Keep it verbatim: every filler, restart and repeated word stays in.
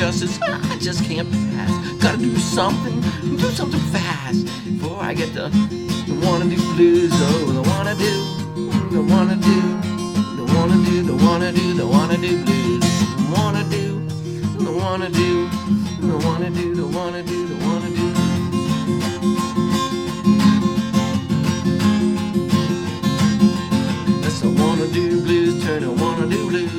justice, I just can't pass. Gotta do something, do something fast before I get the, the wanna do blues. Oh, the wanna do, the wanna do, the wanna do, the wanna do, the wanna do blues. The wanna do, the wanna do, the wanna do, the wanna do, the wanna do. That's the wanna do blues, turn the wanna do blues.